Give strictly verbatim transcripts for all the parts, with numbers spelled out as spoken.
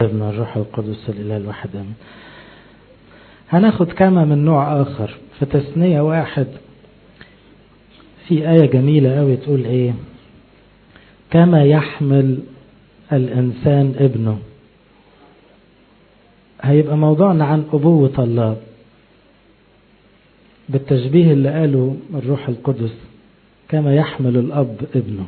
ابن الروح القدس الإله الواحد آمين. هناخد كما من نوع آخر في تثنية واحد. في آية جميلة أوي تقول إيه؟ كما يحمل الإنسان ابنه. هيبقى موضوعنا عن أبوة الله بالتشبيه اللي قاله الروح القدس، كما يحمل الأب ابنه.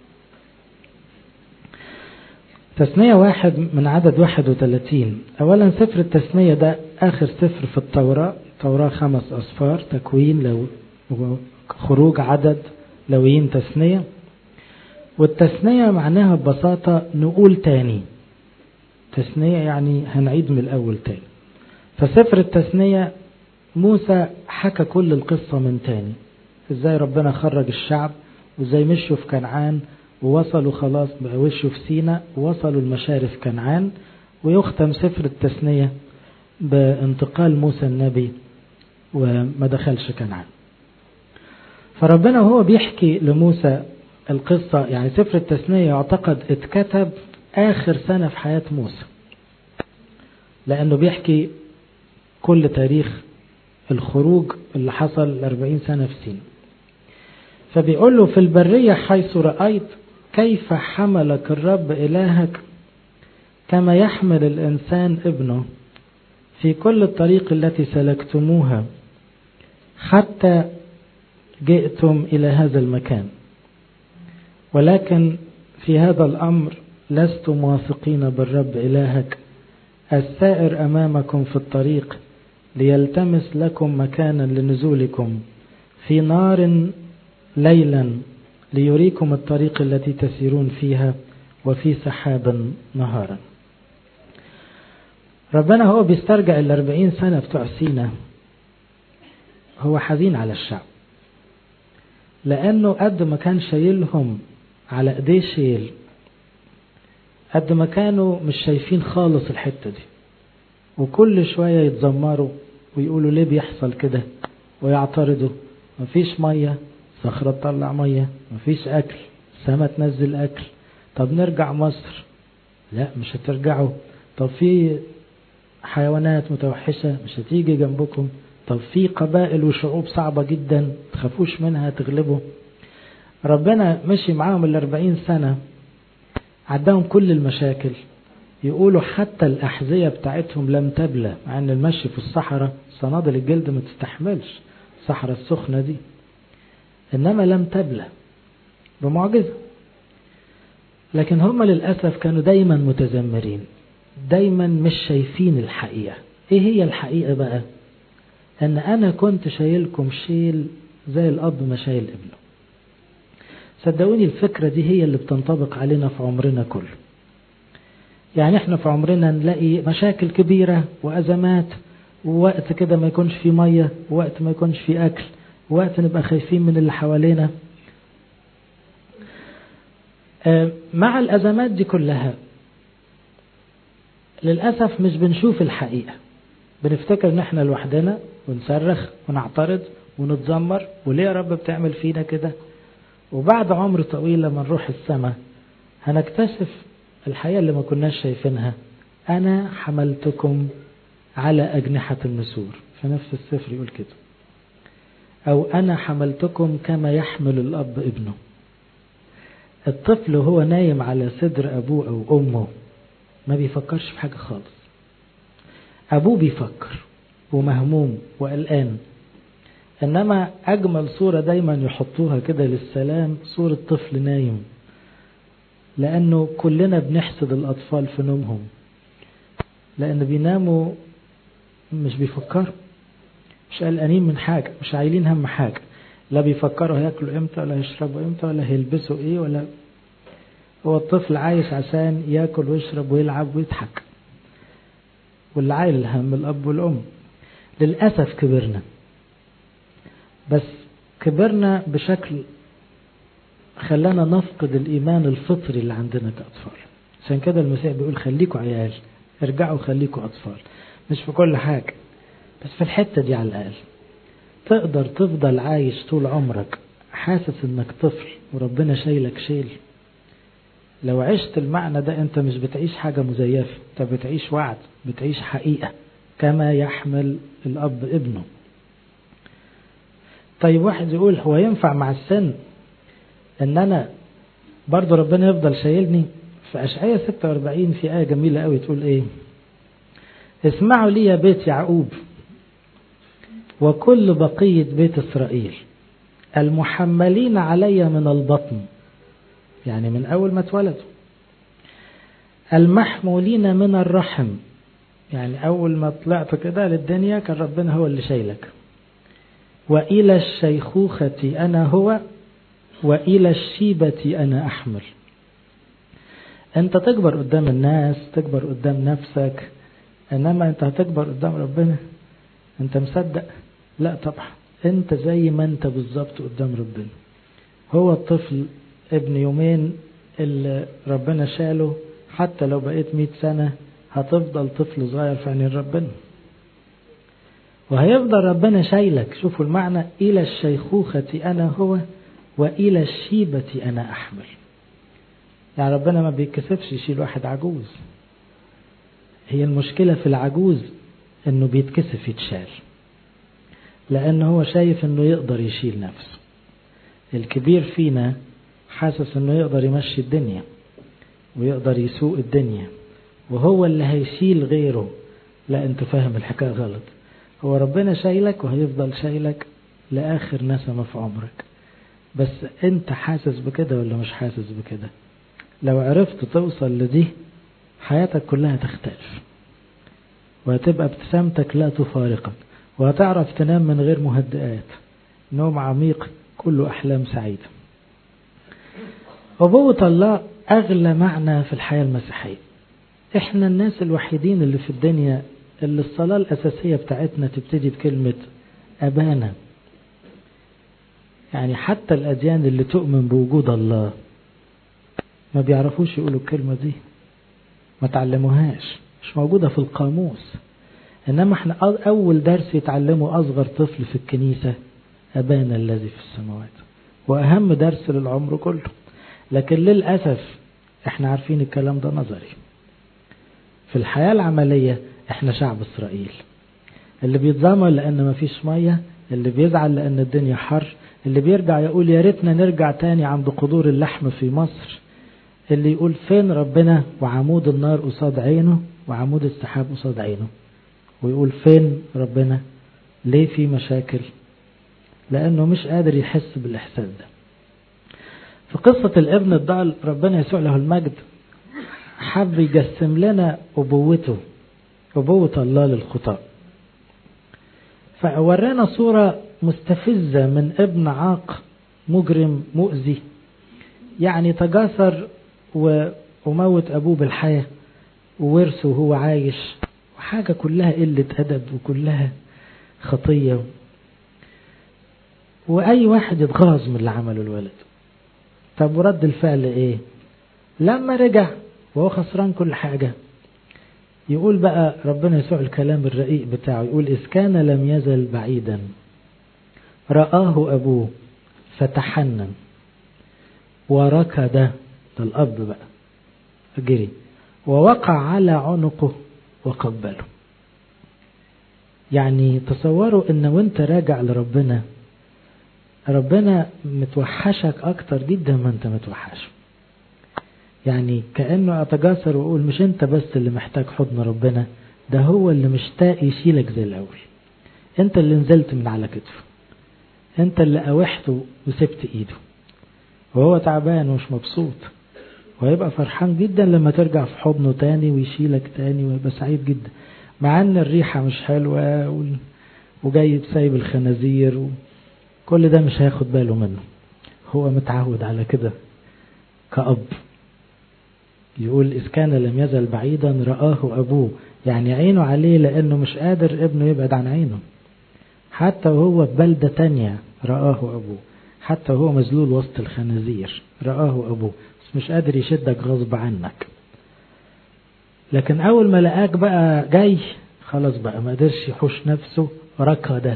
تثنية واحد من عدد واحد وثلاثين. أولا سفر التثنية ده آخر سفر في التوراة. التوراة خمس أسفار: تكوين، لو خروج، عدد، لويين، تثنية. والتثنية معناها ببساطة نقول تاني. تثنية يعني هنعيد من الأول تاني. فسفر التثنية موسى حكى كل القصة من تاني، ازاي ربنا خرج الشعب وازاي مشوا في كنعان ووصلوا خلاص وشوا في سيناء ووصلوا المشارف كنعان. ويختم سفر التثنية بانتقال موسى النبي وما دخلش كنعان. فربنا هو بيحكي لموسى القصة، يعني سفر التثنية يعتقد اتكتب آخر سنة في حياة موسى، لأنه بيحكي كل تاريخ الخروج اللي حصل الأربعين سنة في سيناء. فبيقول له: في البرية حيث رأيت كيف حملك الرب إلهك كما يحمل الإنسان ابنه في كل الطريق التي سلكتموها حتى جئتم إلى هذا المكان، ولكن في هذا الأمر لستم واثقين بالرب إلهك السائر أمامكم في الطريق ليلتمس لكم مكانا لنزولكم في نار ليلا ليريكم الطريق التي تسيرون فيها وفي سحاب نهارا. ربنا هو بيسترجع الأربعين سنة بتوع سينا. هو حزين على الشعب، لأنه قد ما كان شايلهم على ايديه شيل، قد ما كانوا مش شايفين خالص الحتة دي، وكل شوية يتذمروا ويقولوا ليه بيحصل كده، ويعترضوا: مفيش مية، صخرة تطلع مية، مفيش أكل، سما تنزل أكل، طب نرجع مصر، لا مش هترجعوا، طب في حيوانات متوحشة مش هتيجي جنبكم، طب في قبائل وشعوب صعبة جدا تخافوش منها تغلبوا. ربنا مشي معاهم الأربعين سنة، عداهم كل المشاكل. يقولوا حتى الأحذية بتاعتهم لم تبلى، مع أن المشي في الصحراء صنادل الجلد ما تستحملش الصحراء السخنة دي، إنما لم تبلى بمعجزة. لكن هم للأسف كانوا دايما متذمرين، دايما مش شايفين الحقيقة. إيه هي الحقيقة بقى؟ أن أنا كنت شايلكم شيل زي الأب ما شايل ابنه. صدقوني الفكرة دي هي اللي بتنطبق علينا في عمرنا كله. يعني احنا في عمرنا نلاقي مشاكل كبيرة وأزمات، ووقت كده ما يكونش في مية، ووقت ما يكونش في أكل، ووقت نبقى خايفين من اللي حوالينا. مع الأزمات دي كلها للأسف مش بنشوف الحقيقة، بنفتكر ان احنا لوحدنا ونصرخ ونعترض ونتذمر، وليه يا رب بتعمل فينا كده؟ وبعد عمر طويل لما نروح السماء هنكتشف الحقيقة اللي ما كناش شايفينها. أنا حملتكم على أجنحة النسور، في نفس السفر يقول كده. أو أنا حملتكم كما يحمل الأب ابنه. الطفل هو نايم على صدر أبوه أو أمه ما بيفكرش في حاجة خالص. أبوه بيفكر ومهموم وقلقان، إنما أجمل صورة دايما يحطوها كده للسلام صورة طفل نايم، لأنه كلنا بنحسد الأطفال في نومهم، لأن بيناموا مش بيفكروا، مش قلقانين من حاجة، مش عايلين هم حاجة، لا بيفكروا هياكلوا امتى ولا هيشربوا امتى ولا هيلبسوا ايه، ولا هو الطفل عايش عشان ياكل ويشرب ويلعب ويضحك، واللي عايل الهم الأب والأم. للأسف كبرنا، بس كبرنا بشكل خلانا نفقد الإيمان الفطري اللي عندنا كأطفال. عشان كده المسيح بيقول خليكوا عيال، ارجعوا خليكوا أطفال، مش في كل حاجة بس في الحتة دي على الأقل. تقدر تفضل عايش طول عمرك حاسس انك طفل وربنا شايلك شيل؟ لو عشت المعنى ده انت مش بتعيش حاجة مزيفة، انت بتعيش وعد، بتعيش حقيقة كما يحمل الأب ابنه. طيب واحد يقول هو ينفع مع السن ان انا برضو ربنا يفضل شايلني؟ في أشعياء ستة وأربعين في آية جميلة قوي تقول ايه؟ اسمعوا لي يا بيت يعقوب وكل بقية بيت إسرائيل المحملين علي من البطن، يعني من أول ما اتولدوا، المحمولين من الرحم، يعني أول ما طلعت كده للدنيا كان ربنا هو اللي شايلك، وإلى الشيخوخة أنا هو وإلى الشيبة أنا أحمل. أنت تكبر قدام الناس، تكبر قدام نفسك، إنما أنت هتكبر قدام ربنا؟ أنت مصدق؟ لا طبعا، أنت زي ما أنت بالظبط قدام ربنا. هو الطفل ابن يومين اللي ربنا شاله، حتى لو بقيت مئة سنة هتفضل طفل صغير في عين ربنا، وهيفضل ربنا شايلك. شوفوا المعنى، إلى الشيخوخة أنا هو وإلى الشيبة أنا أحمل. يعني ربنا ما بيتكسفش يشيل واحد عجوز. هي المشكلة في العجوز انه بيتكسف يتشال، لانه هو شايف انه يقدر يشيل نفسه. الكبير فينا حاسس انه يقدر يمشي الدنيا ويقدر يسوق الدنيا وهو اللي هيشيل غيره. لا، انت فاهم الحكاية غلط. هو ربنا شايلك وهيفضل شايلك لآخر نسمة في عمرك، بس انت حاسس بكده ولا مش حاسس بكده؟ لو عرفت توصل لدي حياتك كلها تختلف، وهتبقى ابتسامتك لا تفارقك، وهتعرف تنام من غير مهدئات، نوم عميق كله أحلام سعيدة. أبوة الله أغلى معنى في الحياة المسيحية. إحنا الناس الوحيدين اللي في الدنيا اللي الصلاة الأساسية بتاعتنا تبتدي بكلمة أبانا. يعني حتى الأديان اللي تؤمن بوجود الله ما بيعرفوش يقولوا الكلمة دي، ما تعلموهاش، مش موجودة في القاموس. إنما احنا أول درس يتعلمه أصغر طفل في الكنيسة أبانا الذي في السماوات، وأهم درس للعمر كله. لكن للأسف احنا عارفين الكلام ده نظري. في الحياة العملية احنا شعب إسرائيل، اللي بيتذمر لأن ما فيش مية، اللي بيزعل لأن الدنيا حر، اللي بيرجع يقول يا ريتنا نرجع تاني عند قدور اللحم في مصر، اللي يقول فين ربنا وعمود النار قصاد عينه وعمود السحاب قصاد عينه، ويقول فين ربنا؟ ليه في مشاكل؟ لأنه مش قادر يحس بالإحساس ده. في قصة الابن الضال ربنا يسوع له المجد حب يجسم لنا أبوته، أبوة الله للخطاة، فورينا صورة مستفزة من ابن عاق مجرم مؤذي، يعني تجاسر وموت أبوه بالحياة وورثه وهو عايش، وحاجة كلها قلة أدب وكلها خطية، وأي واحد يتغاظ من اللي عمله الولد. طب ورد الفعل إيه؟ لما رجع وهو خسران كل حاجة، يقول بقى ربنا يسوع الكلام الرقيق بتاعه، يقول إذ كان لم يزل بعيدا رآه أبوه فتحنن وركض، ده الأب بقى جري ووقع على عنقه وقبله. يعني تصوروا ان وانت راجع لربنا، ربنا متوحشك اكتر جدا ما انت متوحشه. يعني كأنه اتجاسر ويقول مش انت بس اللي محتاج حضن ربنا، ده هو اللي مشتاق يشيلك زي الاول. انت اللي نزلت من على كتفه، انت اللي قاوحته وسبت ايده، وهو تعبان ومش مبسوط، وهيبقى فرحان جدا لما ترجع في حضنه تاني ويشيلك تاني، ويبقى سعيد جدا، مع ان الريحة مش حلوة وجاي سايب الخنازير وكل ده مش هياخد باله منه. هو متعود على كده كأب. يقول إذ كان لم يزل بعيدا رآه أبوه، يعني عينه عليه لأنه مش قادر ابنه يبعد عن عينه. حتى وهو في بلدة تانية رآه أبوه، حتى وهو مذلول وسط الخنازير رآه أبوه، بس مش قادر يشدك غصب عنك. لكن أول ما لقاك بقى جاي خلاص بقى ما قدرش يحوش نفسه، ركض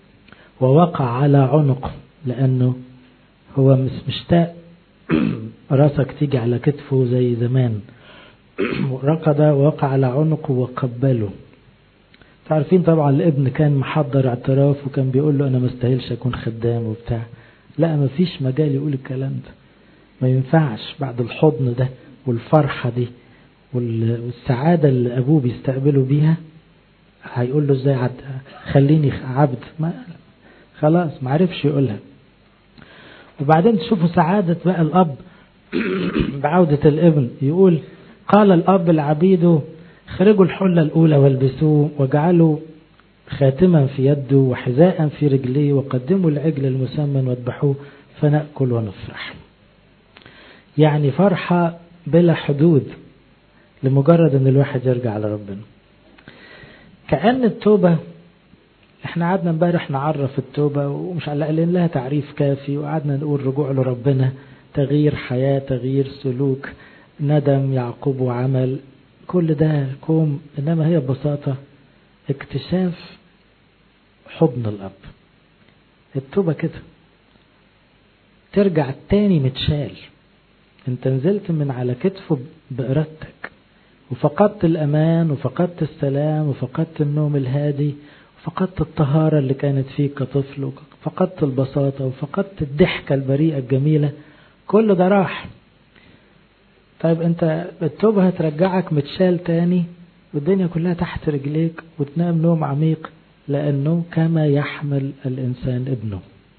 ووقع على عنقه، لأنه هو مش مشتاق راسك تيجي على كتفه زي زمان. ركض ووقع على عنقه وقبله. تعرفين طبعا الابن كان محضر اعتراف وكان بيقول له أنا مستاهلش أكون خدام وبتاع. لا، ما فيش مجال يقول الكلام ده، ما ينفعش بعد الحضن ده والفرحة دي والسعادة اللي أبوه بيستقبله بيها. هيقول له ازاي عد خليني عبد؟ ما خلاص ما عرفش يقولها. وبعدين تشوفوا سعادة بقى الأب بعودة الابن. يقول قال الأب لعبيده خرجوا الحلة الأولى والبسوه واجعلوا خاتما في يده وحذاء في رجليه وقدموا العجل المسمن واذبحوه فنأكل ونفرح. يعني فرحة بلا حدود لمجرد ان الواحد يرجع لربنا. كأن التوبة، احنا قعدنا امبارح نعرف التوبة ومش قايلين لها تعريف كافي، وقعدنا نقول رجوع لربنا، تغيير حياة، تغيير سلوك، ندم، يعقوب وعمل، كل ده كوم. انما هي ببساطة اكتشاف حضن الأب. التوبة كده ترجع تاني متشال. انت نزلت من على كتفه بإرادتك وفقدت الأمان وفقدت السلام وفقدت النوم الهادي وفقدت الطهارة اللي كانت فيك كطفل وفقدت البساطة وفقدت الضحكة البريئة الجميلة. كل ده راح. طيب انت التوبة هترجعك متشال تاني والدنيا كلها تحت رجليك وتنام نوم عميق، لأنه كما يحمل الإنسان ابنه.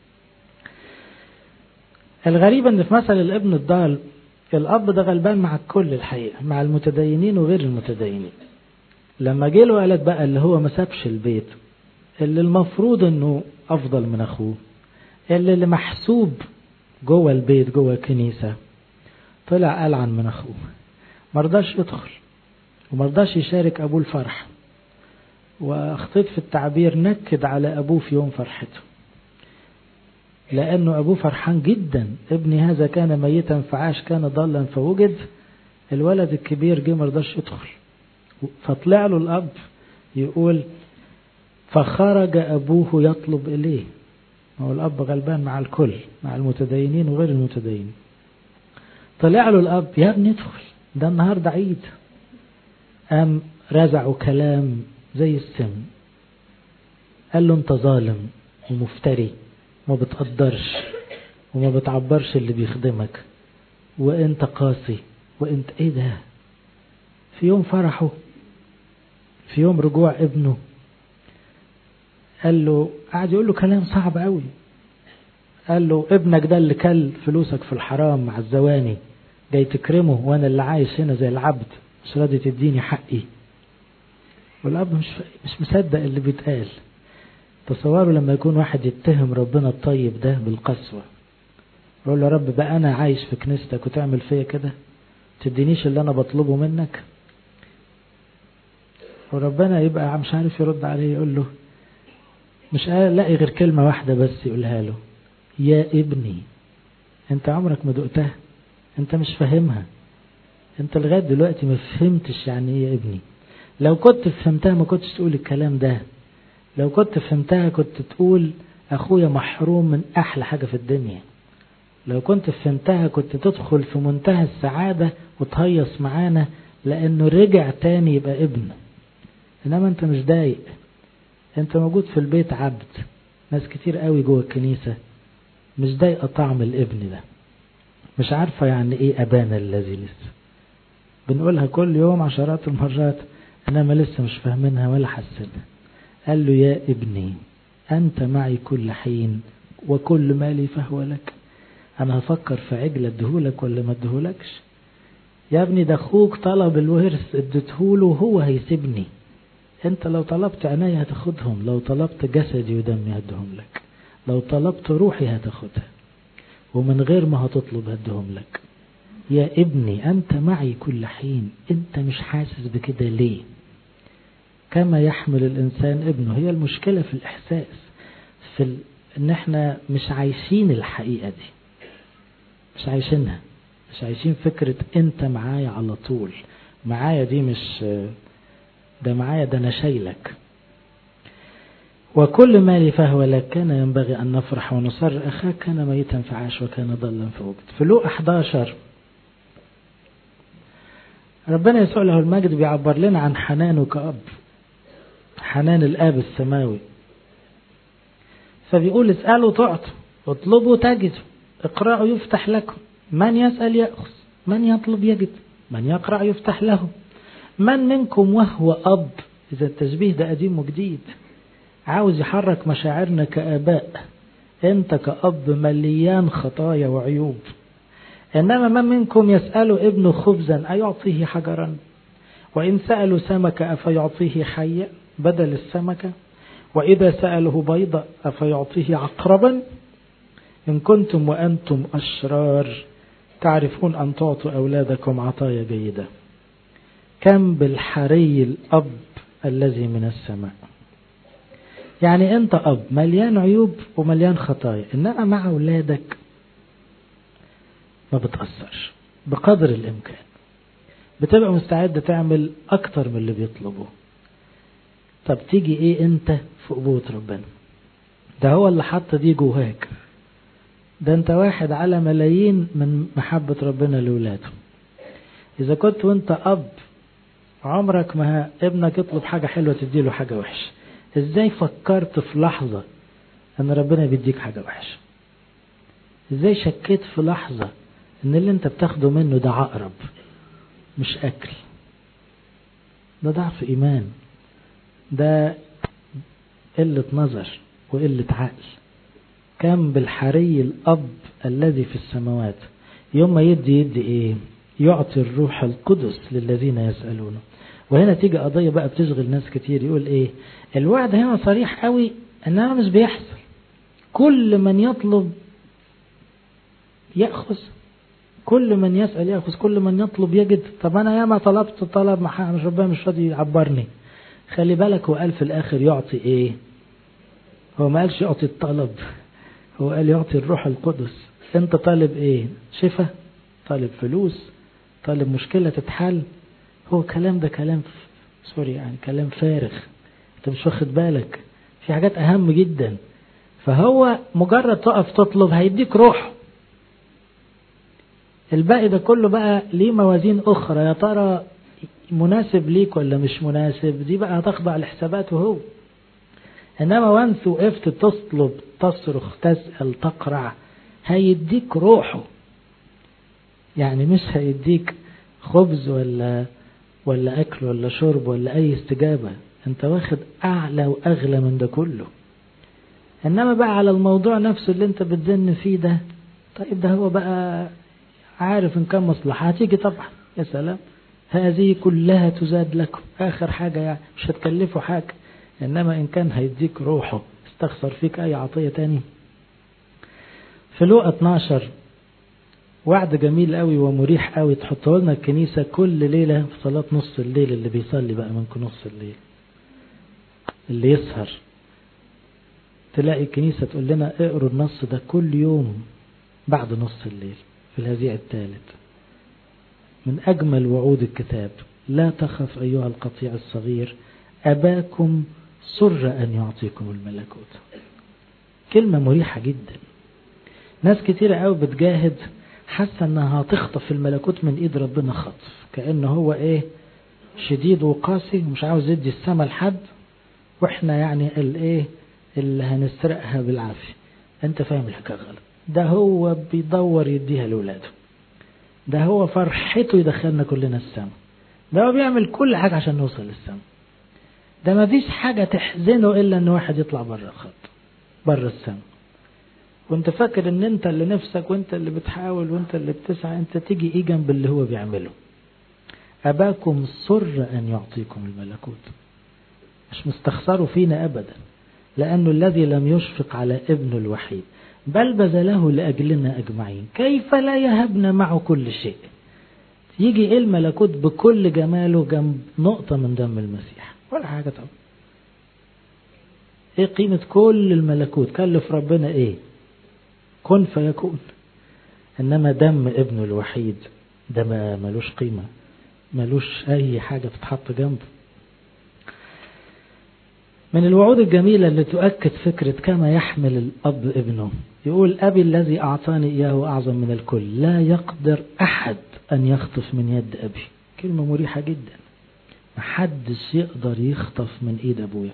الغريب ان في مثل الابن الضال الأب ده غلبان مع الكل الحقيقة، مع المتدينين وغير المتدينين. لما جه له قالت بقى اللي هو ما سابش البيت، اللي المفروض انه افضل من اخوه، اللي اللي محسوب جوه البيت جوه الكنيسة، طلع ألعن من اخوه. مرضاش يدخل ومرضاش يشارك ابوه الفرح، واخطيت في التعبير نكد على ابوه في يوم فرحته، لأنه أبوه فرحان جدا. ابني هذا كان ميتا فعاش، كان ضالا فوجد. الولد الكبير جه مرضاش يدخل، فطلع له الأب يقول فخرج أبوه يطلب إليه. هو الأب غلبان مع الكل، مع المتدينين وغير المتدينين. طلع له الأب يا ابني ادخل، ده النهاردة عيد. قام رزعوا كلام زي السم، قال له انت ظالم ومفتري وما بتقدرش وما بتعبرش اللي بيخدمك، وانت قاسي، وانت ايه ده. في يوم فرحه، في يوم رجوع ابنه، قال له، قاعد يقول له كلام صعب قوي. قال له ابنك ده اللي كل فلوسك في الحرام مع الزواني، جاي تكرمه وانا اللي عايش هنا زي العبد، مش راضي تديني حقي. والاب مش مش مصدق اللي بيتقال. تصوروا لما يكون واحد يتهم ربنا الطيب ده بالقسوة، يقول له رب بقى أنا عايش في كنيستك وتعمل فيا كده، تدينيش اللي أنا بطلبه منك. وربنا يبقى مش عارف يرد عليه، يقول له مش لاقي غير كلمة واحدة بس يقولها له، يا ابني. انت عمرك ما دقتها، انت مش فاهمها، انت لغاية دلوقتي ما فهمتش يعني ايه يا ابني. لو كنت فهمتها ما كنتش تقول الكلام ده. لو كنت فهمتها كنت تقول أخويا محروم من أحلى حاجة في الدنيا. لو كنت فهمتها كنت تدخل في منتهى السعادة وتهيص معانا، لأنه رجع تاني يبقى ابن. إنما أنت مش دايق، أنت موجود في البيت عبد. ناس كتير قوي جوه الكنيسة مش دايقة طعم الابن ده، مش عارفة يعني إيه أبانا الذي. لسه بنقولها كل يوم عشرات المرات، إنما لسه مش فاهمينها ولا حاسينها. قال له يا ابني أنت معي كل حين وكل مالي فهو لك. أنا هفكر في عجل ادهولك ولا ما ادهولكش؟ يا ابني ده أخوك طلب الورث اديتهوله وهو هيسيبني. أنت لو طلبت عناية هتاخدهم، لو طلبت جسدي ودمي هدهم لك، لو طلبت روحي هتاخدها، ومن غير ما هتطلب هدهم لك. يا ابني أنت معي كل حين. أنت مش حاسس بكده ليه؟ كما يحمل الإنسان ابنه. هي المشكلة في الإحساس، في ال... إن إحنا مش عايشين الحقيقة دي، مش عايشينها، مش عايشين فكرة أنت معايا على طول. معايا دي مش ده معايا، ده أنا شايلك. وكل مالي فهو لك، كان ينبغي أن نفرح ونصر. أخاك كان ميتا فعاش وكان ضلا فوجد. في لوقا إحدى عشر ربنا يسوع له المجد بيعبر لنا عن حنانه كأب، حنان الآب السماوي. فبيقول اسألوا تعطوا، اطلبوا تجدوا، اقرأوا يفتح لكم، من يسأل يأخذ، من يطلب يجد، من يقرأ يفتح له. من منكم وهو أب، إذا التشبيه ده قديم وجديد، عاوز يحرك مشاعرنا كآباء، أنت كأب مليان خطايا وعيوب، إنما من منكم يسأل ابنه خبزا أيعطيه حجرا، وإن سألوا سمكة أفيعطيه حية بدل السمكة، وإذا سأله بيضة أفيعطيه عقربا. إن كنتم وأنتم أشرار تعرفون أن تعطوا أولادكم عطايا جيدة، كم بالحري الأب الذي من السماء. يعني أنت أب مليان عيوب ومليان خطايا، إنما مع أولادك ما بتأثرش بقدر الإمكان، بتبقى مستعد تعمل أكتر من اللي بيطلبوه. طب تيجي إيه أنت في قبوة ربنا؟ ده هو اللي حط دي جواك، ده أنت واحد على ملايين من محبة ربنا لولاده. إذا كنت وأنت أب عمرك ما ابنك يطلب حاجة حلوة تديله حاجة وحشة، إزاي فكرت في لحظة أن ربنا بيديك حاجة وحشة؟ إزاي شكيت في لحظة أن اللي أنت بتاخده منه ده عقرب مش أكل؟ ده ضعف إيمان، ده قلة نظر وقلة عقل. كم بالحري الأب الذي في السماوات، يوم ما يدي يدي إيه؟ يعطي الروح القدس للذين يسألونه. وهنا تيجي قضية بقى بتشغل ناس كتير، يقول إيه؟ الوعد هنا صريح قوي إنها مش بيحصل. كل من يطلب يأخذ، كل من يسأل يأخذ، كل من يطلب يجد. طب أنا ياما طلبت طلب مش ربنا مش راضي يعبرني. خلي بالك، هو قال في الآخر يعطي إيه؟ هو ما قالش يعطي الطلب، هو قال يعطي الروح القدس. أنت طالب إيه؟ شفاء؟ طالب فلوس؟ طالب مشكلة تتحل؟ هو كلام ده كلام سوري يعني كلام فارغ، أنت مش واخد بالك، في حاجات أهم جدا. فهو مجرد تقف تطلب هيديك روح، الباقي ده كله بقى ليه موازين أخرى، يا ترى مناسب ليك ولا مش مناسب، دي بقى هتخضع لحساباته هو. إنما وانت وقفت تطلب تصرخ تسأل تقرع هيديك روحه، يعني مش هيديك خبز ولا ولا أكل ولا شرب ولا أي استجابة، أنت واخد أعلى وأغلى من ده كله. إنما بقى على الموضوع نفسه اللي أنت بتزن فيه ده، طيب ده هو بقى عارف إن كان مصلحة هتيجي طبعا، يا سلام، هذه كلها تزاد لكم، آخر حاجة يعني مش هتكلفوا حاجة. إنما إن كان هيديك روحه استخسر فيك أي عطية تاني. في لوقا اتناشر وعد جميل قوي ومريح قوي تحطه لنا الكنيسة كل ليلة في صلاة نص الليل. اللي بيصلي بقى منكم نص الليل، اللي يسهر، تلاقي الكنيسة تقول لنا اقروا النص ده كل يوم بعد نص الليل في الهزيع الثالث. من أجمل وعود الكتاب، لا تخف أيها القطيع الصغير، أباكم سر أن يعطيكم الملكوت. كلمة مريحة جدا. ناس كتيرة قوي بتجاهد حاسة انها هتخطف الملكوت من ايد ربنا خطف، كأنه هو ايه شديد وقاسي ومش عاوز يدي السما لحد، واحنا يعني الايه اللي هنسرقها بالعافية. انت فاهم الحكاية غلط. ده هو بيدور يديها لولاده، ده هو فرحته يدخلنا كلنا السما، ده هو بيعمل كل حاجة عشان نوصل للسما. ده ما فيش حاجة تحزنه الا ان واحد يطلع بره الخط بره السما، وانت فاكر ان انت اللي نفسك وانت اللي بتحاول وانت اللي بتسعى، انت تيجي ايه جنب اللي هو بيعمله. أباكم سر أن يعطيكم الملكوت، مش مستخسروا فينا أبدا، لأنه الذي لم يشفق على ابنه الوحيد بل بذله لأجلنا أجمعين كيف لا يهبنا معه كل شيء. يجي إيه الملكوت بكل جماله جنب نقطة من دم المسيح؟ ولا حاجة طبعا. إيه قيمة كل الملكوت؟ كلف ربنا إيه؟ كن فيكون. إنما دم ابنه الوحيد ده ما ملوش قيمة، ملوش أي حاجة تتحط جنبه. من الوعود الجميلة اللي تؤكد فكرة كما يحمل الأب ابنه، يقول أبي الذي أعطاني إياه أعظم من الكل، لا يقدر أحد أن يخطف من يد أبي. كلمة مريحة جدا. محدش يقدر يخطف من ايد ابويا.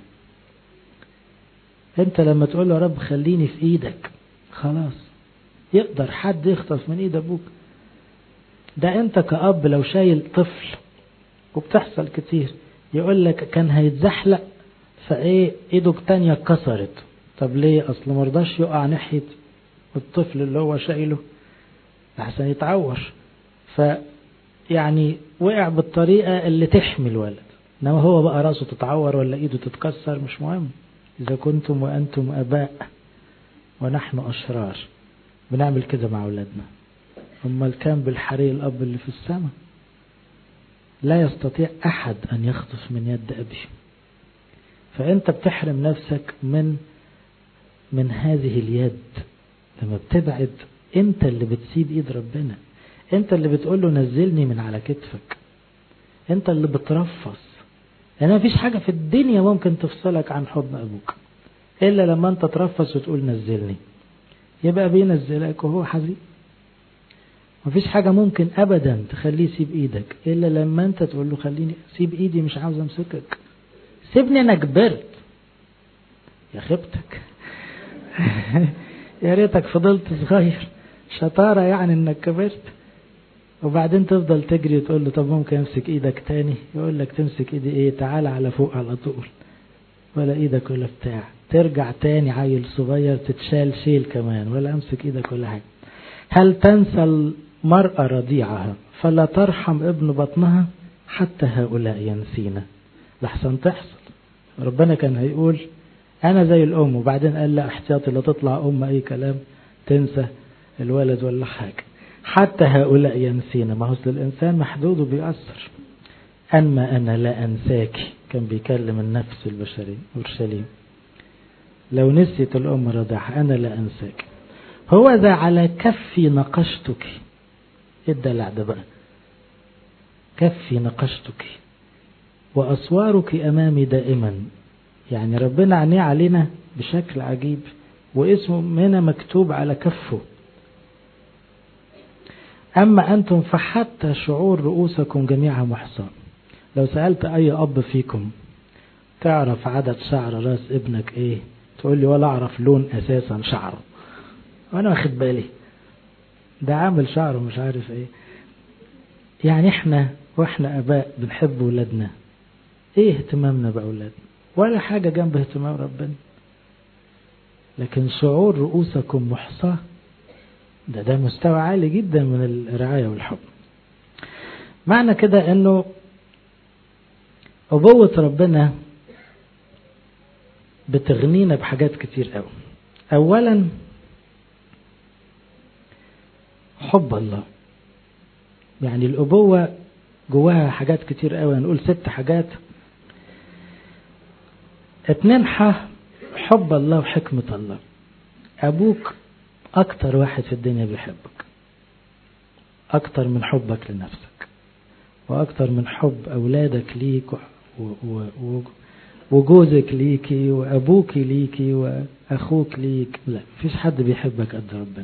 انت لما تقول له يا رب خليني في ايدك، خلاص يقدر حد يخطف من ايد ابوك؟ ده انت كأب لو شايل طفل، وبتحصل كتير، يقول لك كان هيتزحلق فايه ايده التانية اتكسرت. طب ليه؟ اصل مرضاش يقع ناحية الطفل اللي هو شايله لحسن يتعور، فيعني وقع بالطريقة اللي تحمي الولد. انما هو بقى راسه تتعور ولا ايده تتكسر مش مهم. اذا كنتم وانتم اباء ونحن اشرار بنعمل كده مع اولادنا، امال كان بالحري الاب اللي في السماء. لا يستطيع احد ان يخطف من يد ابي. فانت بتحرم نفسك من من هذه اليد لما بتبعد. انت اللي بتسيب ايد ربنا، انت اللي بتقول له نزلني من على كتفك، انت اللي بترفص. يعني مفيش حاجة في الدنيا ممكن تفصلك عن حضن ابوك الا لما انت ترفص وتقول نزلني، يبقى بينزلك وهو حزين. مفيش حاجة ممكن ابدا تخليه يسيب ايدك الا لما انت تقول له خليني سيب ايدي، مش عاوز امسكك، سيبني انا كبرت. يا خيبتك يا ريتك فضلت صغير، شطارة يعني انك كبرت. وبعدين تفضل تجري وتقول له طب ممكن امسك ايدك تاني؟ يقول لك تمسك ايدي ايه؟ تعال على فوق على طول، ولا ايدك ولا بتاع. ترجع تاني عيل صغير تتشال شيل كمان، ولا امسك ايدك ولا حاجة. هل تنسى المرأة رضيعها فلا ترحم ابن بطنها؟ حتى هؤلاء ينسينا. لحسن تحصل ربنا كان هيقول انا زي الام، وبعدين قال لا احتياطي لا تطلع ام اي كلام تنسى الولد ولا حاجة. حتى هؤلاء ينسينا. ما هو الانسان محدود وبيأثر. أنما أنا لا أنساك، كان بيكلم النفس البشرية أورشليم. لو نسيت الأم رضعها أنا لا أنساك. هو ذا على كفي نقشتك. إيه الدلع ده بقى؟ كفي نقشتك وأسوارك أمامي دائما. يعني ربنا عينيه علينا بشكل عجيب، واسمه هنا مكتوب على كفه. أما أنتم فحتى شعور رؤوسكم جميعها محصى. لو سألت أي أب فيكم تعرف عدد شعر راس ابنك إيه؟ تقول لي ولا أعرف لون أساسا شعره، وأنا واخد بالي ده عامل شعره مش عارف إيه. يعني إحنا وإحنا أباء بنحب ولادنا، إيه اهتمامنا بأولادنا؟ ولا حاجة جنب اهتمام ربنا. لكن شعور رؤوسكم محصى، ده ده مستوى عالي جدا من الرعاية والحب. معنى كده انه أبوة ربنا بتغنينا بحاجات كتير قوي. اولا حب الله. يعني الأبوة جواها حاجات كتير قوي، هنقول ست حاجات. اتنين حب الله وحكمة الله. أبوك أكتر واحد في الدنيا بيحبك، أكتر من حبك لنفسك، وأكتر من حب أولادك ليك وجوزك ليكي وأبوك ليكي وأخوك ليك. لا، مفيش حد بيحبك قد ربنا.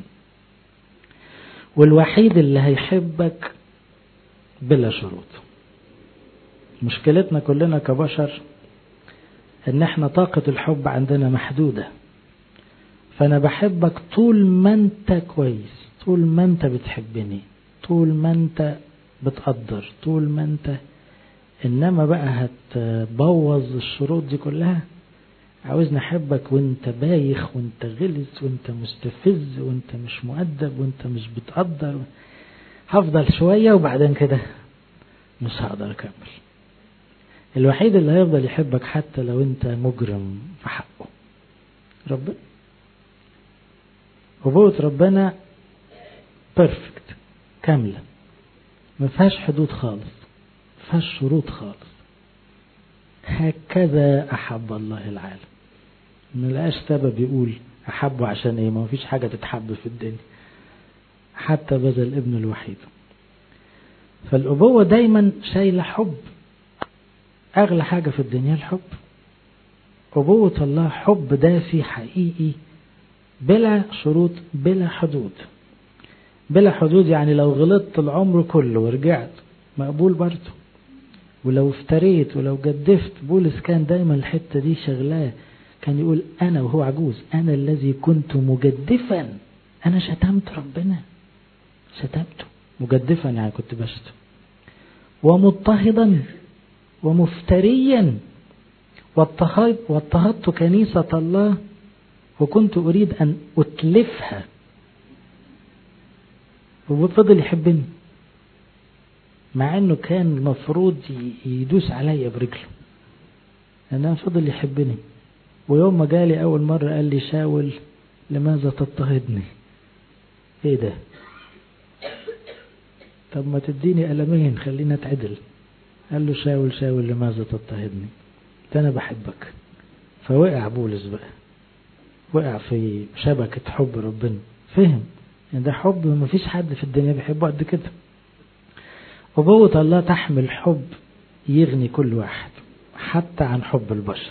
والوحيد اللي هيحبك بلا شروط. مشكلتنا كلنا كبشر ان احنا طاقة الحب عندنا محدودة. فانا بحبك طول ما انت كويس، طول ما انت بتحبني، طول ما انت بتقدر، طول ما انت. انما بقى هتبوظ الشروط دي كلها، عاوزني احبك وانت بايخ وانت غلس وانت مستفز وانت مش مؤدب وانت مش بتقدر. هفضل شوية وبعدين كده مش هقدر اكمل. الوحيد اللي هيفضل يحبك حتى لو انت مجرم في حقه ربنا. أبوة ربنا بيرفكت، كاملة، ما فيهاش حدود خالص، ما فيهاش شروط خالص. هكذا أحب الله العالم. ما لقاش سبب يقول أحبه عشان إيه، ما فيش حاجة تتحب في الدنيا حتى بذل ابن الوحيد. فالأبوة دايما شايلة حب. أغلى حاجة في الدنيا الحب. أبوة الله حب دافي حقيقي بلا شروط بلا حدود. بلا حدود يعني لو غلطت العمر كله ورجعت مقبول برضه. ولو افتريت ولو جدفت، بولس كان دايما الحتة دي شغلاه، كان يقول أنا وهو عجوز أنا الذي كنت مجدفا، أنا شتمت ربنا، شتمته مجدفا يعني كنت بشتم، ومضطهدا ومفتريا، واضطهدت كنيسة الله وكنت أريد أن أتلفها. وفضل يحبني مع أنه كان المفروض يدوس عليا برجله، أنه فضل يحبني. ويوم ما جالي أول مرة قال لي شاول لماذا تضطهدني؟ إيه ده؟ طب ما تديني ألمين خلينا اتعدل. قال له شاول شاول لماذا تضطهدني؟ أنا بحبك. فوقع بولس بقى، وقع في شبكة حب ربنا، فهم ان ده حب ما فيش حد في الدنيا بيحبه قد كده. أبوة الله تحمل حب يغني كل واحد حتى عن حب البشر،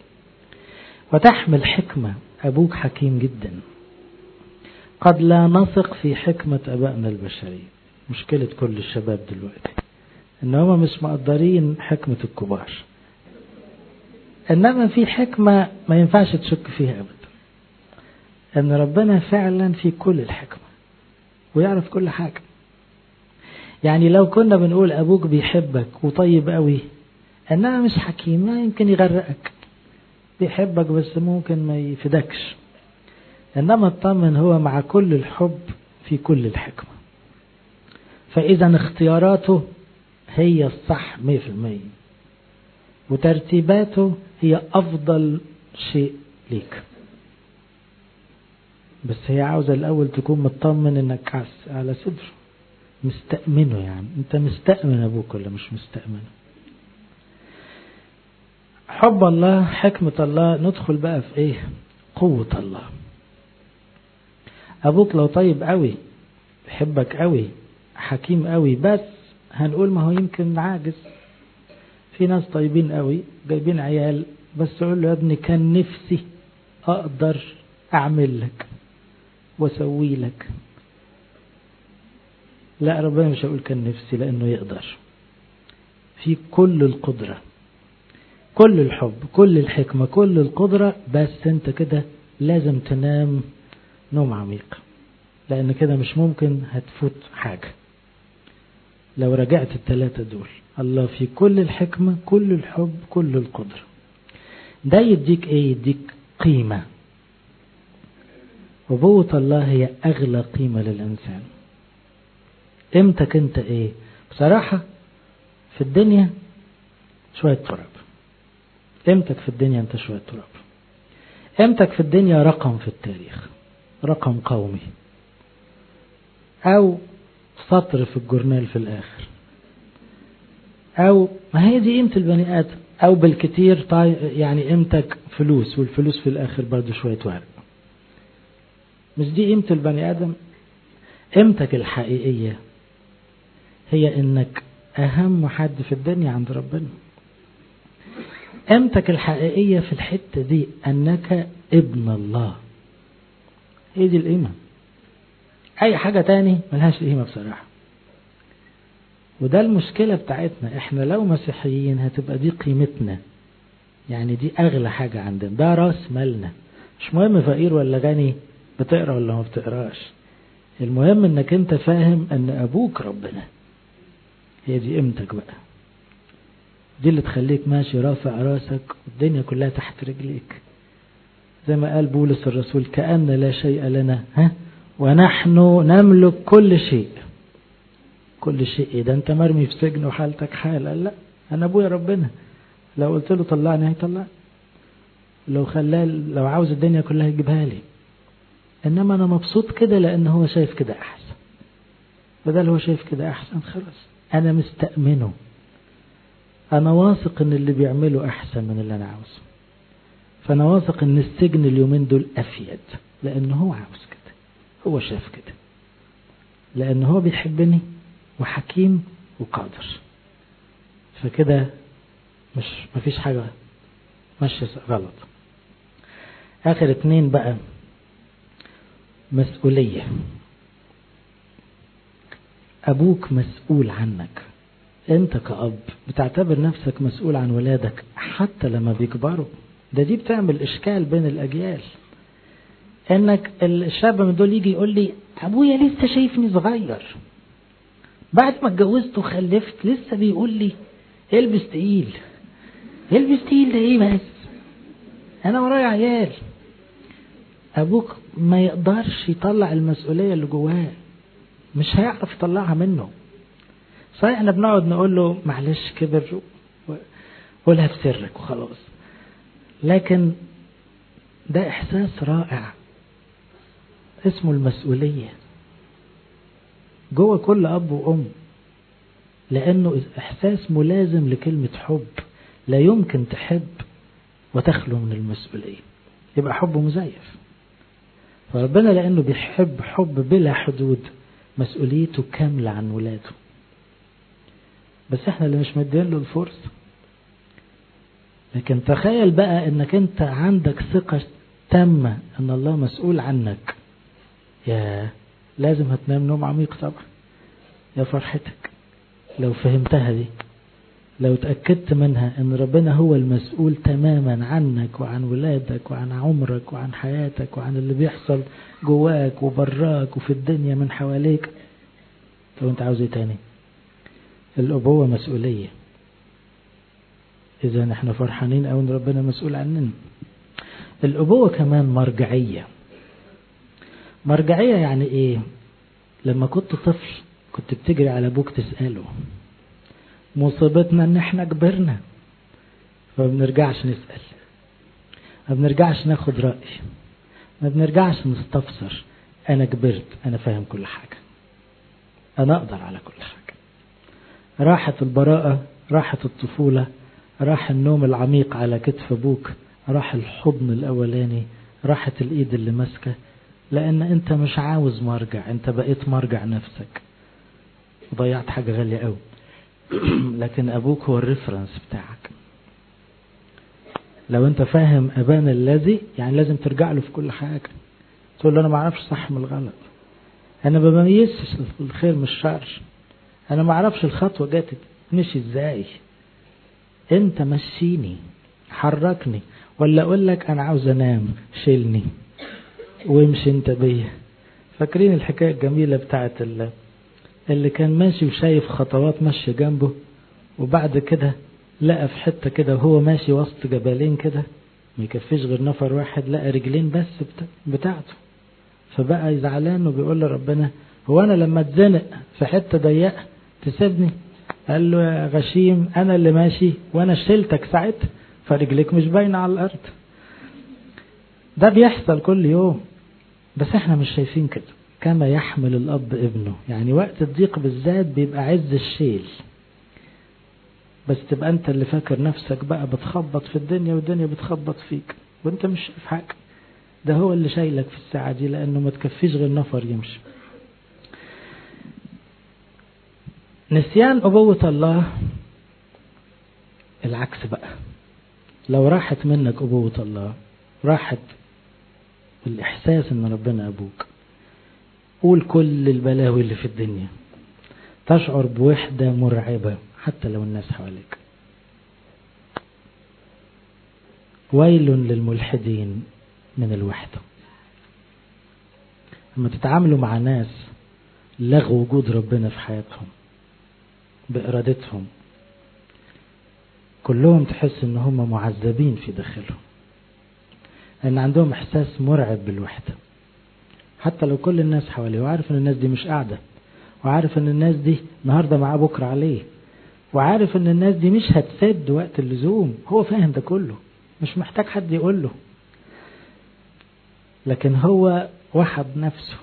وتحمل حكمة. أبوك حكيم جدا، قد لا نثق في حكمة أبائنا البشرية. مشكلة كل الشباب دلوقتي إن هم مش مقدرين حكمة الكبار، إنما في حكمة ما ينفعش تشك فيها أبدا، إن ربنا فعلا في كل الحكمة ويعرف كل حاجة. يعني لو كنا بنقول أبوك بيحبك وطيب قوي، إنما مش حكيم، ما يمكن يغرقك، بيحبك بس ممكن ما يفيدكش. إنما اطمن هو مع كل الحب في كل الحكمة، فإذا اختياراته هي الصح مية في المية، وترتيباته هي أفضل شيء ليك. بس هي عاوزة الأول تكون مطمن إنك على صدره، مستأمنه. يعني أنت مستأمن أبوك ولا مش مستأمنه؟ حب الله، حكمة الله. ندخل بقى في إيه؟ قوة الله. أبوك لو طيب قوي، بيحبك قوي، حكيم قوي، بس هنقول ما هو يمكن عاجز. في ناس طيبين قوي جايبين عيال، بس تقول له يا ابني كان نفسي أقدر أعمل لك وأسوي لك. لا، ربنا مش هقول كان نفسي، لأنه يقدر، في كل القدرة، كل الحب، كل الحكمة، كل القدرة. بس انت كده لازم تنام نوم عميق، لأن كده مش ممكن هتفوت حاجة. لو رجعت الثلاثة دول، الله في كل الحكمة، كل الحب، كل القدرة، ده يديك ايه؟ يديك قيمة. أبوة الله هي أغلى قيمة للإنسان. قيمتك انت ايه؟ بصراحة في الدنيا شوية تراب. قيمتك في الدنيا انت شوية تراب. قيمتك في الدنيا رقم في التاريخ، رقم قومي، او سطر في الجورنال في الاخر، او ما هي دي قيمة البني ادم، او بالكتير طي... يعني قيمتك فلوس، والفلوس في الاخر برضو شوية ورق. مش دي قيمة البني ادم. قيمتك الحقيقية هي انك اهم حد في الدنيا عند ربنا. قيمتك الحقيقية في الحتة دي انك ابن الله. هي دي القيمة. اي حاجة تاني ملهاش قيمة بصراحة. وده المشكلة بتاعتنا احنا، لو مسيحيين هتبقى دي قيمتنا، يعني دي اغلى حاجة عندنا، ده راس مالنا. مش مهم فقير ولا غني، بتقرأ ولا ما بتقراش، المهم انك انت فاهم ان ابوك ربنا. هي دي قيمتك بقى، دي اللي تخليك ماشي رافع راسك والدنيا كلها تحت رجليك. زي ما قال بولس الرسول كأن لا شيء لنا ها ونحن نملك كل شيء. كل شيء إيه ده؟ انت مرمي في سجن وحالتك حالة. لا، انا ابويا ربنا، لو قلت له طلعني هيطلعني، لو خلاه، لو عاوز الدنيا كلها يجيبها لي. انما انا مبسوط كده لان هو شايف كده احسن. بدل هو شايف كده احسن، خلاص انا مستأمنه، انا واثق ان اللي بيعمله احسن من اللي انا عاوزه. فانا واثق ان السجن اليومين دول افيد، لان هو عاوز كده، هو شاف كده، لان هو بيحبني وحكيم وقادر. فكده مش مفيش حاجة ماشية غلط. اخر اتنين بقى، مسؤولية. ابوك مسؤول عنك، انت كأب بتعتبر نفسك مسؤول عن ولادك حتى لما بيكبروا. ده دي بتعمل اشكال بين الاجيال، انك الشاب من دول يجي يقول لي ابويا لسه شايفني صغير، بعد ما اتجوزت وخلفت لسه بيقول لي البس تقيل. البس تقيل ده ايه بس؟ انا ورايا عيال. ابوك ما يقدرش يطلع المسؤولية اللي جواه، مش هيعرف يطلعها منه. صحيح احنا بنقعد نقول له معلش كبر قولها في سرك وخلاص، لكن ده احساس رائع اسمه المسؤولية جوه كل اب وام، لانه احساس ملازم لكلمة حب. لا يمكن تحب وتخلو من المسؤولية، يبقى حب مزيف. فربنا لانه بيحب حب بلا حدود، مسؤوليته كاملة عن ولاده، بس احنا اللي مش مدين له الفرصة. لكن تخيل بقى انك انت عندك ثقة تامة ان الله مسؤول عنك، يا لازم هتنام نوم عميق طبعا. يا فرحتك لو فهمتها دي، لو تأكدت منها ان ربنا هو المسؤول تماما عنك وعن ولادك وعن عمرك وعن حياتك وعن اللي بيحصل جواك وبراك وفي الدنيا من حواليك. طب انت عاوز ايه تاني؟ الأبوة مسؤولية. إذا نحن فرحانين أو أن ربنا مسؤول عننا. الأبوة كمان مرجعية. مرجعية يعني إيه؟ لما كنت طفل كنت بتجري على أبوك تسأله. مصيبتنا أن احنا كبرنا فما بنرجعش نسأل، ما بنرجعش ناخد رأي، ما بنرجعش نستفسر. أنا كبرت، أنا فاهم كل حاجة، أنا أقدر على كل حاجة. راحت البراءة، راحت الطفولة، راح النوم العميق على كتف أبوك، راح الحضن الأولاني، راحت الإيد اللي ماسكة، لأن أنت مش عاوز مرجع، أنت بقيت مرجع نفسك وضيعت حاجة غالية قوي. لكن أبوك هو الريفرنس بتاعك. لو أنت فاهم أبانا الذي، يعني لازم ترجع له في كل حاجة. تقول له أنا ما أعرفش صح من الغلط، أنا ما بميزش الخير من الشر، أنا ما أعرفش الخطوة جات مشي إزاي، أنت مشيني حركني. ولا أقول لك أنا عاوز أنام شيلني وامشي أنت بيا. فاكرين الحكاية الجميلة بتاعت اللي, اللي كان ماشي وشايف خطوات ماشية جنبه، وبعد كده لقى في حتة كده وهو ماشي وسط جبلين كده ما يكفيش غير نفر واحد، لقى رجلين بس بتاعته، فبقى يزعلان وبيقول لربنا هو أنا لما اتزنق في حتة ضيقة تسيبني؟ قال له يا غشيم أنا اللي ماشي وأنا شلتك ساعتها فرجلك مش باينة على الأرض. ده بيحصل كل يوم، بس احنا مش شايفين كده. كما يحمل الأب ابنه، يعني وقت الضيق بالذات بيبقى عز الشيل، بس تبقى انت اللي فاكر نفسك بقى بتخبط في الدنيا والدنيا بتخبط فيك وانت مش شايف حاجة. ده هو اللي شايلك في الساعة دي، لأنه ما تكفيش غير نفر يمشي. نسيان أبوة الله العكس بقى. لو راحت منك أبوة الله، راحت الإحساس أن ربنا أبوك، قول كل البلاوي اللي في الدنيا، تشعر بوحدة مرعبة حتى لو الناس حواليك. ويل للملحدين من الوحدة. لما تتعاملوا مع ناس لغوا وجود ربنا في حياتهم بإرادتهم، كلهم تحس ان هم معذبين في داخلهم، ان عندهم احساس مرعب بالوحدة. حتى لو كل الناس حواليه وعارف ان الناس دي مش قاعدة، وعارف ان الناس دي النهاردة معاه بكرة عليه، وعارف ان الناس دي مش هتسد وقت اللزوم، هو فاهم ده كله مش محتاج حد يقول له، لكن هو وحد نفسه.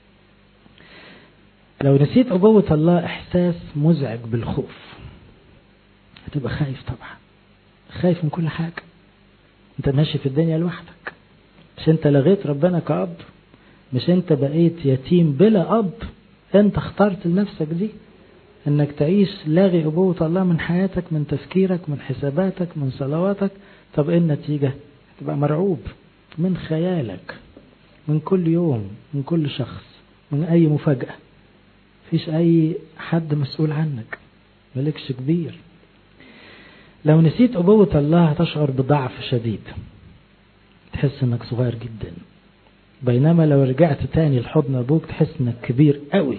لو نسيت أبوة الله إحساس مزعج بالخوف، هتبقى خايف طبعا، خايف من كل حاجة. انت ماشي في الدنيا لوحدك، مش انت لغيت ربنا كأب، مش انت بقيت يتيم بلا أب، انت اخترت لنفسك دي انك تعيش لاغي أبوة الله من حياتك، من تفكيرك، من حساباتك، من صلواتك. طب ايه النتيجة؟ هتبقى مرعوب من خيالك، من كل يوم، من كل شخص، من اي مفاجأة. فيش اي حد مسؤول عنك، ملكش كبير. لو نسيت أبوة الله هتشعر بضعف شديد، تحس انك صغير جدا. بينما لو رجعت تاني لحضن أبوك تحس انك كبير قوي،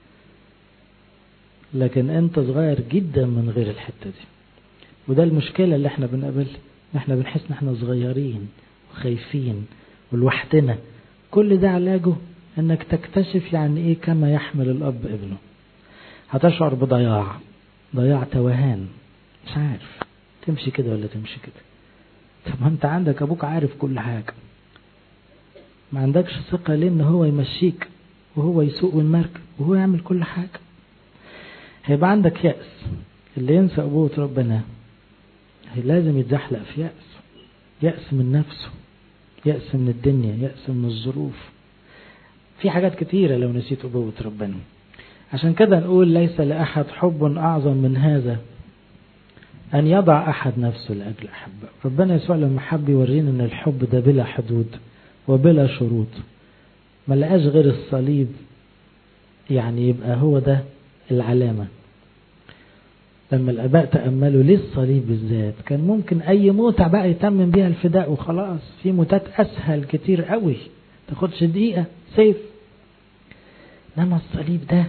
لكن انت صغير جدا من غير الحتة دي. وده المشكلة اللي احنا بنقابلها، احنا بنحس ان احنا صغيرين وخايفين ولوحدنا. كل ده علاجه انك تكتشف يعني ايه كما يحمل الاب ابنه. هتشعر بضياع، ضياع توهان، مش عارف تمشي كده ولا تمشي كده. طب ما انت عندك ابوك عارف كل حاجة، ما عندكش ثقة ليه ان هو يمشيك وهو يسوق المركب وهو يعمل كل حاجة؟ هيبقى عندك يأس. اللي ينسى أبوة ربنا هي لازم يتزحلق في يأس، يأس من نفسه، يأس من الدنيا، يأس من الظروف. في حاجات كتيرة لو نسيت أبوة ربنا. عشان كده نقول ليس لأحد حب أعظم من هذا أن يضع أحد نفسه لأجل أحبه. ربنا يسوع لما حب يورينا أن الحب ده بلا حدود وبلا شروط، ما لقاش غير الصليب يعني يبقى هو ده العلامة. لما الآباء تأملوا ليه الصليب بالذات، كان ممكن أي موتة بقى يتمم بيها الفداء وخلاص. في موتات أسهل كتير قوي تاخدش دقيقة سيف، لما الصليب ده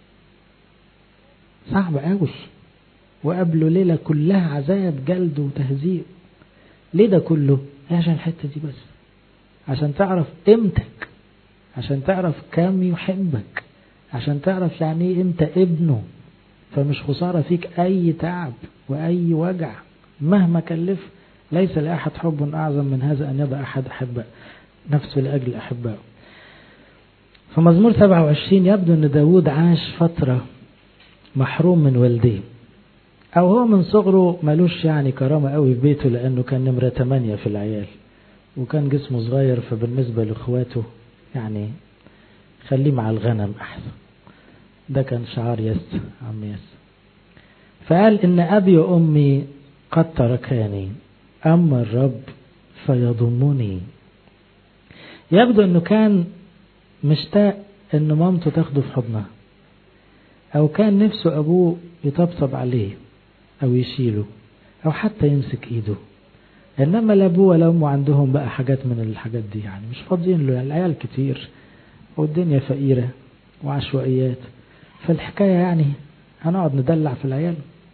صعب قوي، وقبله ليلة كلها عذاب جلد وتهزيق. ليه ده كله؟ عشان الحتة دي بس، عشان تعرف قيمتك، عشان تعرف كم يحبك، عشان تعرف يعني ايه انت ابنه. فمش خسارة فيك اي تعب واي وجع مهما كلف. ليس لأحد حب اعظم من هذا ان يضع احد احبه نفسه لاجل احبائه. في مزمور سبعة وعشرين يبدو ان داود عاش فترة محروم من والديه، او هو من صغره ملوش يعني كرامة قوي في بيته، لانه كان نمرة ثمانية في العيال وكان جسمه صغير، فبالنسبة لاخواته يعني خليه مع الغنم احسن. ده كان شعار يس عم يس. فقال ان ابي وامي قد تركاني اما الرب فيضمني. يبدو انه كان مشتاق ان مامته تاخده في حضنها، او كان نفسه ابوه يطبطب عليه او يشيله او حتى يمسك ايده. انما لا ابوه ولا امه عندهم بقى حاجات من الحاجات دي، يعني مش فاضيين له. العيال كتير والدنيا فقيرة وعشوائيات، فالحكاية يعني هنقعد ندلع في العيال.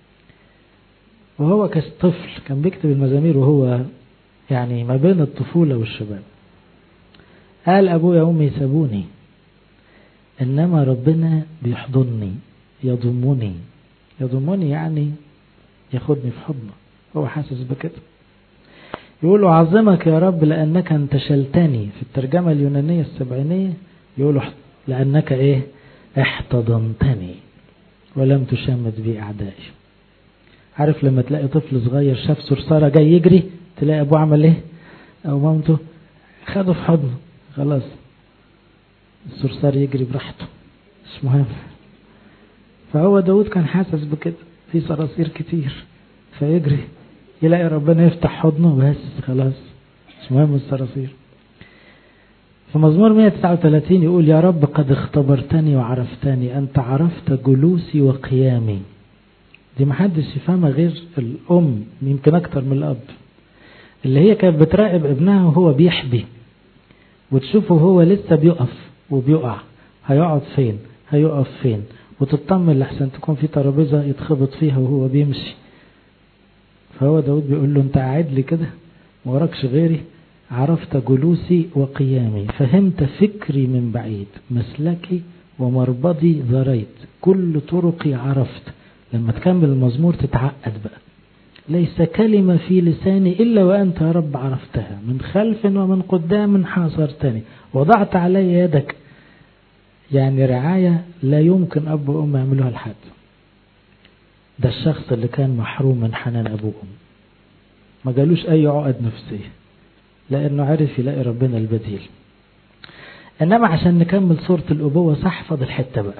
وهو كطفل كان بيكتب المزامير وهو يعني ما بين الطفولة والشباب. قال أبويا وأمي سابوني، إنما ربنا بيحضنني يضمني. يضمني يعني ياخدني في حضنه، هو حاسس بكده. يقولوا عظمك يا رب لأنك انتشلتني. في الترجمة اليونانية السبعينية يقولوا لأنك إيه احتضنتني ولم تشمت بي أعدائي. عارف لما تلاقي طفل صغير شاف صرصارة جاي يجري، تلاقي أبوه عمل إيه أو مامته خده في حضنه، خلاص الصرصار يجري براحته مش مهم. فهو داود كان حاسس بكده، في صراصير كتير فيجري يلاقي ربنا يفتح حضنه بس خلاص مش مهم الصراصير. في مزمور مئة وتسعة وثلاثين يقول يا رب قد اختبرتني وعرفتني، أنت عرفت جلوسي وقيامي. دي محدش يفهمها غير الأم، يمكن أكتر من الأب، اللي هي كانت بتراقب ابنها وهو بيحبي وتشوفه هو لسه بيقف وبيقع، هيقعد فين هيقف فين، وتطمن لحسن تكون في ترابيزة يتخبط فيها وهو بيمشي. فهو داود بيقول له انت قاعد لي كده وراكش غيري، عرفت جلوسي وقيامي، فهمت فكري من بعيد، مسلكي ومربضي ذريت، كل طرقي عرفت. لما تكمل المزمور تتعقد بقى، ليس كلمة في لساني إلا وأنت يا رب عرفتها، من خلف ومن قدام حاصرتني، وضعت علي يدك. يعني رعاية لا يمكن أب وأم يعملوها لحد. ده الشخص اللي كان محروم من حنان أبوه وأم، ما جالوش أي عقد نفسية لأنه عرف يلاقي ربنا البديل. إنما عشان نكمل صورة الأبوة صح، فاضل حتة بقى.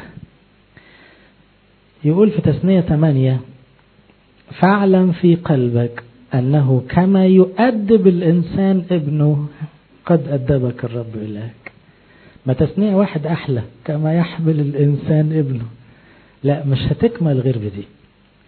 يقول في تثنية ثمانية فاعلم في قلبك أنه كما يؤدب الإنسان ابنه قد أدبك الرب إلهك. ما تثنية واحد أحلى، كما يحمل الإنسان ابنه. لا مش هتكمل غير بدي.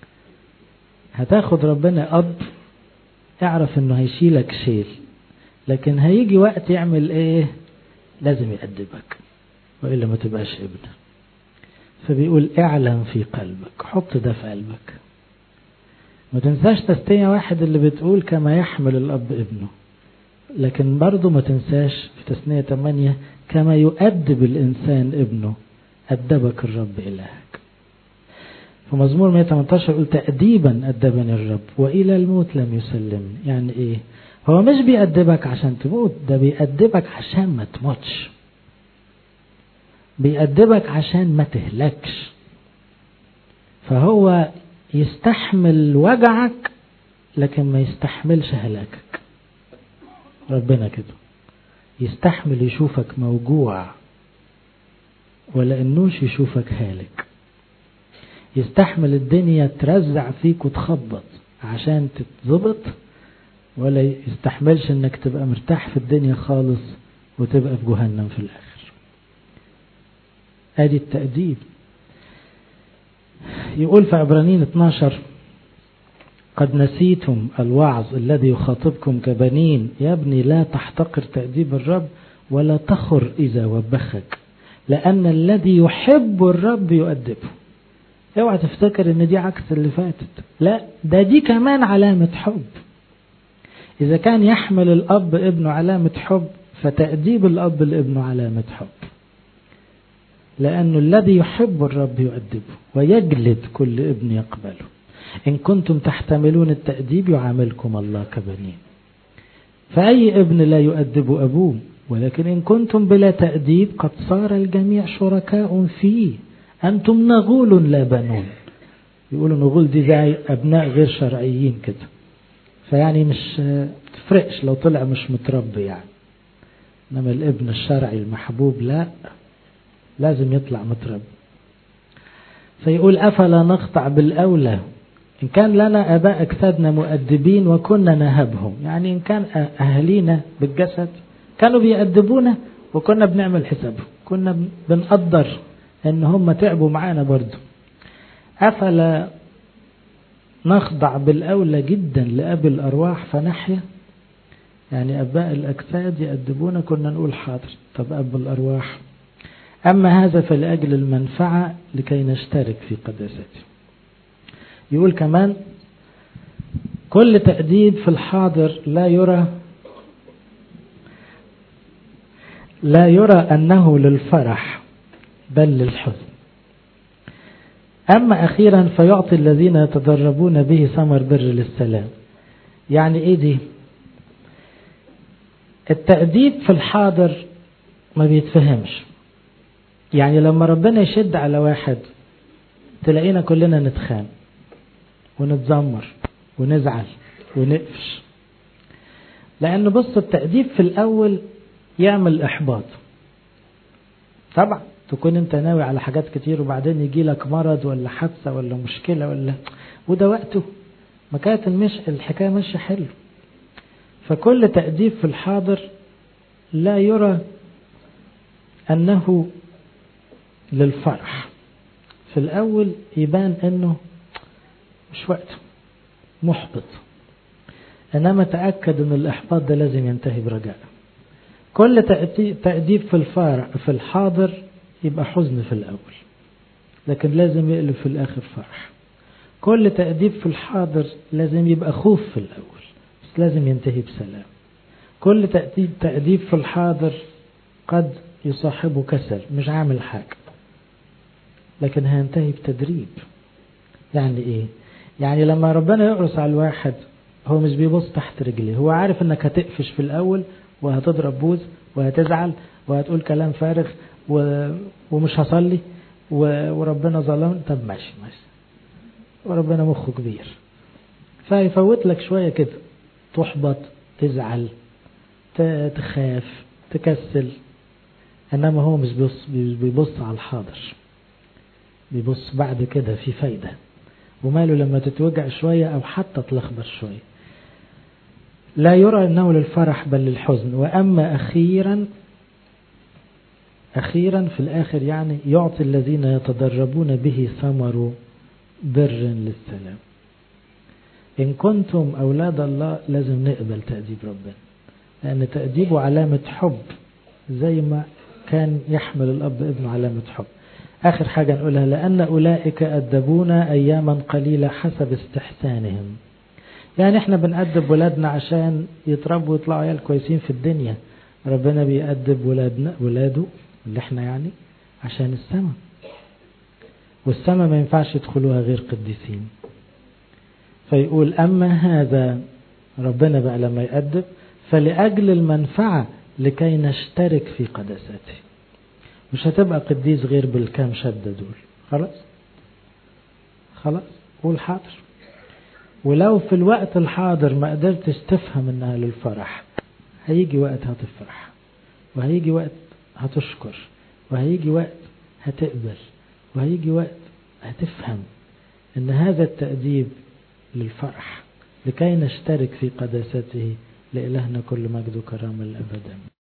هتاخد ربنا أب، اعرف انه هيشيلك شيل، لكن هيجي وقت يعمل ايه؟ لازم يأدبك وإلا ما تبقاش ابن. فبيقول اعلم في قلبك، حط ده في قلبك. ما تنساش تستية واحد اللي بتقول كما يحمل الأب ابنه، لكن برضو ما تنساش في تثنية ثمانية كما يؤدب الإنسان ابنه أدبك الرب إلهك. في مزمور مئة وثمانية عشر يقول تأديبا أدبني الرب وإلى الموت لم يسلمني. يعني إيه؟ هو مش بيأدبك عشان تموت، ده بيأدبك عشان ما تموتش، بيأدبك عشان ما تهلكش. فهو يستحمل وجعك لكن ما يستحملش هلاكك. ربنا كده يستحمل يشوفك موجوع ولا انوش يشوفك هالك، يستحمل الدنيا ترزع فيك وتخبط عشان تتظبط، ولا يستحملش انك تبقى مرتاح في الدنيا خالص وتبقى في جهنم في الاخر. ادي التأديب. يقول في عبرانيين اثناشر قد نسيتم الوعظ الذي يخاطبكم كبنين، يا ابني لا تحتقر تأديب الرب ولا تخر إذا وبخك، لأن الذي يحب الرب يؤدبه. اوعى تفتكر ان دي عكس اللي فاتت، لا ده دي كمان علامة حب. إذا كان يحمل الأب ابنه علامة حب، فتأديب الأب لابنه علامة حب، لأنه الذي يحب الرب يؤدبه ويجلد كل ابن يقبله. إن كنتم تحتملون التأديب يعاملكم الله كبنين. فأي ابن لا يؤدب أبوه، ولكن إن كنتم بلا تأديب قد صار الجميع شركاء فيه، أنتم نغول لا بنون. يقولوا نغول دي زي أبناء غير شرعيين كده، فيعني مش تفرقش لو طلع مش متربي يعني. إنما الابن الشرعي المحبوب لا، لازم يطلع متربي. فيقول أفلا نقطع بالأولى إن كان لنا آباء أجسادنا مؤدبين وكنا نهبهم. يعني إن كان أهلينا بالجسد كانوا بيأدبونا وكنا بنعمل حسابهم، كنا بنقدر إن هم تعبوا معانا برضو. أفلا نخضع بالأولى جدا لأبي الأرواح فنحيا. يعني أباء الأجساد يأدبونا كنا نقول حاضر، طب أب الأرواح أما هذا فلأجل المنفعة لكي نشترك في قداسته. يقول كمان كل تأديب في الحاضر لا يرى لا يرى أنه للفرح بل للحزن، أما أخيرا فيعطي الذين يتدربون به ثمر بر للسلام. يعني إيه دي؟ التأديب في الحاضر ما بيتفهمش. يعني لما ربنا يشد على واحد تلاقينا كلنا نتخان ونتذمر ونزعل ونقفش، لأنه بص التأديب في الأول يعمل إحباط. طبعا تكون انت ناوي على حاجات كتير وبعدين يجي لك مرض ولا حادثة ولا مشكلة ولا وده وقته، ما كانت مش الحكاية ماشية حلو. فكل تأديب في الحاضر لا يرى أنه للفرح. في الأول يبان أنه مش وقته، محبط، إنما تأكد أن الإحباط ده لازم ينتهي برجاء. كل تأديب في الفارع في الحاضر يبقى حزن في الأول، لكن لازم يقلب في الآخر فرح. كل تأديب في الحاضر لازم يبقى خوف في الأول، بس لازم ينتهي بسلام. كل تأديب تأديب في الحاضر قد يصاحبه كسل، مش عامل حاجة، لكن هينتهي بتدريب. يعني إيه؟ يعني لما ربنا يقرص على الواحد هو مش بيبص تحت رجليه، هو عارف انك هتقفش في الأول وهتضرب بوز وهتزعل وهتقول كلام فارغ و... ومش هصلي و... وربنا ظلم. طب ماشي ماشي، وربنا مخه كبير فيفوت لك شوية كده، تحبط، تزعل، ت... تخاف، تكسل. انما هو مش بيبص, بيبص على الحاضر، بيبص بعد كده في فايدة، وماله لما تتوجع شوية أو حتى تلخبط شوية. لا يرى أنه للفرح بل للحزن. وأما أخيرا أخيرا في الآخر يعني يعطي الذين يتدربون به ثمر بر للسلام. إن كنتم أولاد الله لازم نقبل تأديب ربنا، لأن تأديبه علامة حب زي ما كان يحمل الأب ابنه علامة حب. آخر حاجة نقولها، لأن أولئك أدبونا أياما قليلة حسب استحسانهم. يعني احنا بنأدب ولادنا عشان يتربوا ويطلعوا عيال كويسين في الدنيا، ربنا بيأدب ولادنا ولاده اللي احنا يعني عشان السماء، والسماء ما ينفعش يدخلوها غير قديسين. فيقول أما هذا ربنا بقى لما يأدب فلأجل المنفعة لكي نشترك في قداسته. مش هتبقى قديس غير بالكام شدة دول. خلاص خلاص قول حاضر. ولو في الوقت الحاضر ما قدرتش تفهم انها للفرح، هيجي وقت هتفرح، وهيجي وقت هتشكر، وهيجي وقت هتقبل، وهيجي وقت هتفهم ان هذا التأديب للفرح لكي نشترك في قداسته. لإلهنا كل مجد وكرامة الأبد.